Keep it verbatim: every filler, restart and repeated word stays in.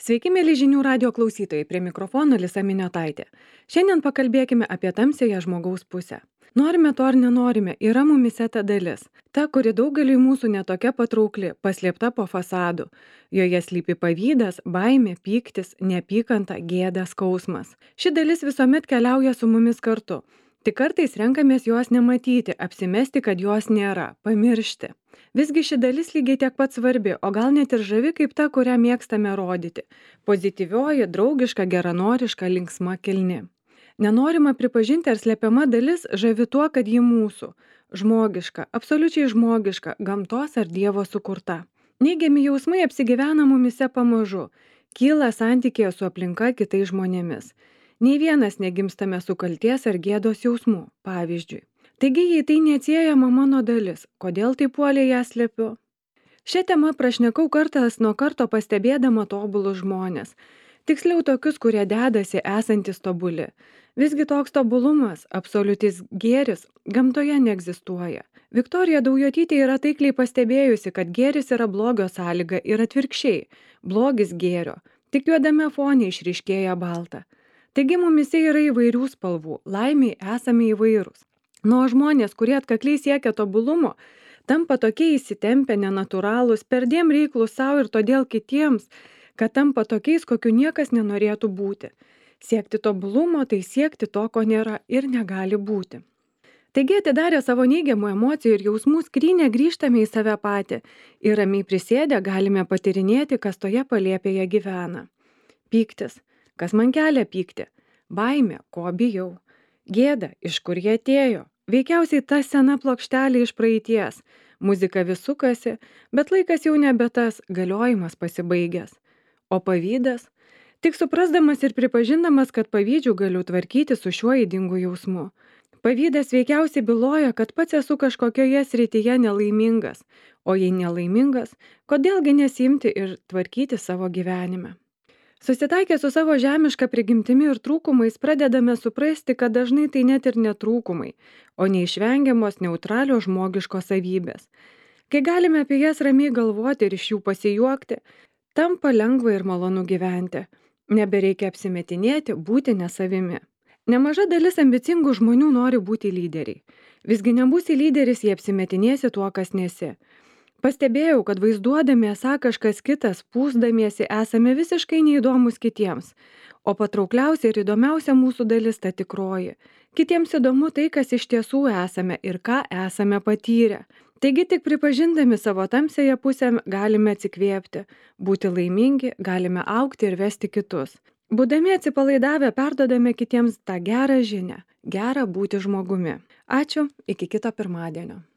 Sveiki, mėly žinių radio klausytojai, prie mikrofono Lisa Miniotaitė. Šiandien pakalbėkime apie tamsiąją žmogaus pusę. Norime to ar nenorime, yra mumise ta dalis. Ta, kuri daugeliui mūsų netokia patraukli, paslėpta po fasadu. Joje slypi pavydas, baimė, pyktis, neapykanta, gėda, skausmas. Ši dalis visuomet keliauja su mumis kartu. Tik kartais renkamės jos nematyti, apsimesti, kad jos nėra, pamiršti. Visgi ši dalis lygiai tiek pat svarbi, o gal net ir žavi kaip ta, kurią mėgstame rodyti. Pozityvioji, draugiška, geranoriška, linksma, kilni. Nenorima pripažinti ar slepiama dalis žavi tuo, kad ji mūsų. Žmogiška, absoliučiai žmogiška, gamtos ar Dievo sukurta. Neigiami jausmai apsigyvena mumise pamažu. Kyla santykėje su aplinka kitais žmonėmis. Nei vienas negimstame su kalties ar gėdos jausmu, pavyzdžiui. Taigi, jei tai neatsiejama mano dalis, kodėl taip puoliai ją slepiu? Šią temą prašnekau kartas nuo karto pastebėdama tobulus žmonės. Tiksliau tokius, kurie dedasi esantis tobuli. Visgi toks tobulumas, absoliutis gėris, gamtoje neegzistuoja. Viktorija Daujotytė yra taikliai pastebėjusi, kad gėris yra blogio sąlyga ir atvirkščiai, blogis gėrio, tik juodame fone išryškėja balta. Taigi mumise yra įvairių spalvų, laimiai esame įvairūs. Nuo žmonės, kurie atkakliai siekia tobulumo, tampa tokie įsitempę, nenatūralūs, perdėm reiklūs savo ir todėl kitiems, kad tampa tokiais, kokiu niekas nenorėtų būti. Siekti tobulumo, tai siekti to, ko nėra ir negali būti. Taigi atidarę savo neigiamų emocijų ir jausmų skrynę grįžtame į save patį ir ramiai prisėdę galime patyrinėti, kas toje palėpėje gyvena. Pyktis. Kas man kelia pyktį? Baimė, ko bijau. Gėda, iš kur jie atėjo. Veikiausiai ta sena plokštelė iš praeities. Muzika vis sukasi, bet laikas jau nebe tas, galiojimas pasibaigęs. O pavydas? Tik suprasdamas ir pripažindamas, kad pavydžių galiu tvarkyti su šiuo ydingu jausmu. Pavydas veikiausiai byloja, kad pats esu kažkokioje srityje nelaimingas. O jei nelaimingas, kodėlgi nesimti ir tvarkyti savo gyvenime? Susitaikę su savo žemiška prigimtimi ir trūkumais pradedame suprasti, kad dažnai tai net ir netrūkumai, o neišvengiamos neutralios žmogiškos savybės. Kai galime apie jas ramiai galvoti ir iš jų pasijuokti, tampa lengva ir malonu gyventi. Nebereikia apsimetinėti, būti nesavimi. Nemaža dalis ambicingų žmonių nori būti lyderiai. Visgi nebūsi lyderis, jei apsimetinėsi tuo, kas nesi. Pastebėjau, kad vaizduodami esą kažkas kitas, pūsdamiesi, esame visiškai neįdomus kitiems. O patraukliausia ir įdomiausia mūsų dalis ta tikroji. Kitiems įdomu tai, kas iš tiesų esame ir ką esame patyrę. Taigi tik pripažindami savo tamsiąją pusę galime atsikvėpti, būti laimingi, galime augti ir vesti kitus. Būdami atsipalaidavę perdodame kitiems tą gerą žinią, gerą būti žmogumi. Ačiū, iki kito pirmadienio.